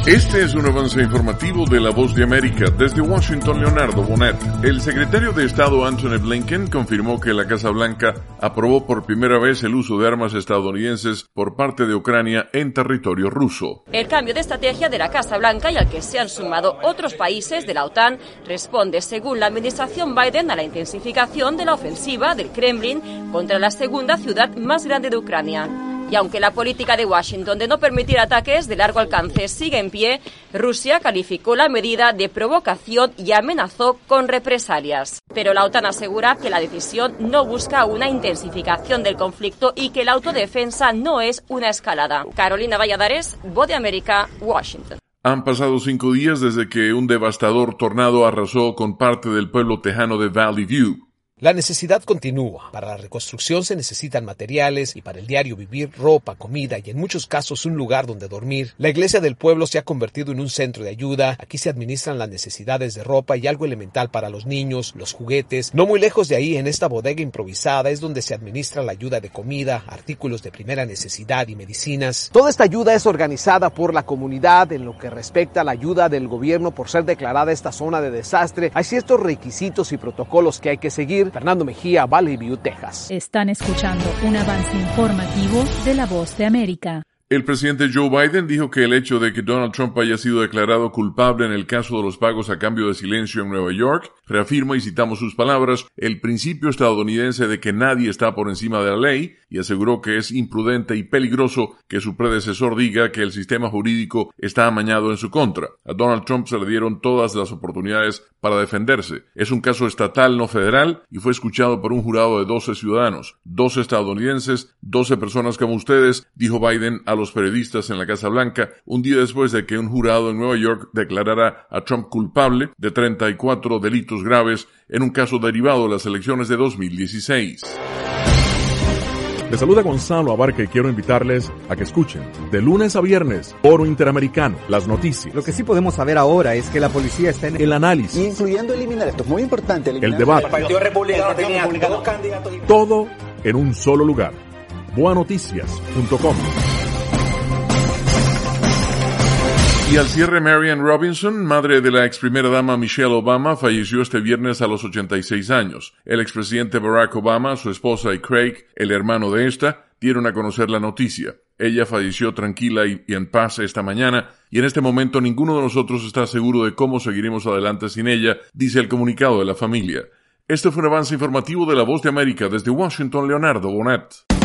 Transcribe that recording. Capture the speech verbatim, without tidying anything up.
Este es un avance informativo de La Voz de América. Desde Washington, Leonardo Bonet. El secretario de Estado Antony Blinken confirmó que la Casa Blanca aprobó por primera vez el uso de armas estadounidenses por parte de Ucrania en territorio ruso. El cambio de estrategia de la Casa Blanca, y al que se han sumado otros países de la OTAN, responde, según la administración Biden, a la intensificación de la ofensiva del Kremlin contra la segunda ciudad más grande de Ucrania. Y aunque la política de Washington de no permitir ataques de largo alcance sigue en pie, Rusia calificó la medida de provocación y amenazó con represalias. Pero la OTAN asegura que la decisión no busca una intensificación del conflicto y que la autodefensa no es una escalada. Carolina Valladares, Voz de América, Washington. Han pasado cinco días desde que un devastador tornado arrasó con parte del pueblo tejano de Valley View. La necesidad continúa. Para la reconstrucción se necesitan materiales y para el diario vivir, ropa, comida y en muchos casos un lugar donde dormir. La iglesia del pueblo se ha convertido en un centro de ayuda. Aquí se administran las necesidades de ropa y algo elemental para los niños, los juguetes. No muy lejos de ahí, en esta bodega improvisada, es donde se administra la ayuda de comida, artículos de primera necesidad y medicinas. Toda esta ayuda es organizada por la comunidad. En lo que respecta a la ayuda del gobierno por ser declarada esta zona de desastre, hay ciertos requisitos y protocolos que hay que seguir. Fernando Mejía, Valley View, Texas. Están escuchando un avance informativo de La Voz de América. El presidente Joe Biden dijo que el hecho de que Donald Trump haya sido declarado culpable en el caso de los pagos a cambio de silencio en Nueva York reafirma, y citamos sus palabras, el principio estadounidense de que nadie está por encima de la ley, y aseguró que es imprudente y peligroso que su predecesor diga que el sistema jurídico está amañado en su contra. A Donald Trump se le dieron todas las oportunidades para defenderse. Es un caso estatal, no federal, y fue escuchado por un jurado de doce ciudadanos, doce estadounidenses, doce personas como ustedes, dijo Biden a los periodistas en la Casa Blanca, un día después de que un jurado en Nueva York declarara a Trump culpable de treinta y cuatro delitos graves en un caso derivado de las elecciones de dos mil dieciséis. Les saluda Gonzalo Abarca y quiero invitarles a que escuchen de lunes a viernes Foro Interamericano, las noticias. Lo que sí podemos saber ahora es que la policía está en el análisis, incluyendo eliminar, esto es muy importante, el debate, el Partido Republicano tenía dos candidatos, todo en un solo lugar. boa noticias punto com. Y al cierre, Marianne Robinson, madre de la ex primera dama Michelle Obama, falleció este viernes a los ochenta y seis años. El expresidente Barack Obama, su esposa y Craig, el hermano de esta, dieron a conocer la noticia. Ella falleció tranquila y, y en paz esta mañana, y en este momento ninguno de nosotros está seguro de cómo seguiremos adelante sin ella, dice el comunicado de la familia. Este fue un avance informativo de La Voz de América desde Washington, Leonardo Bonet.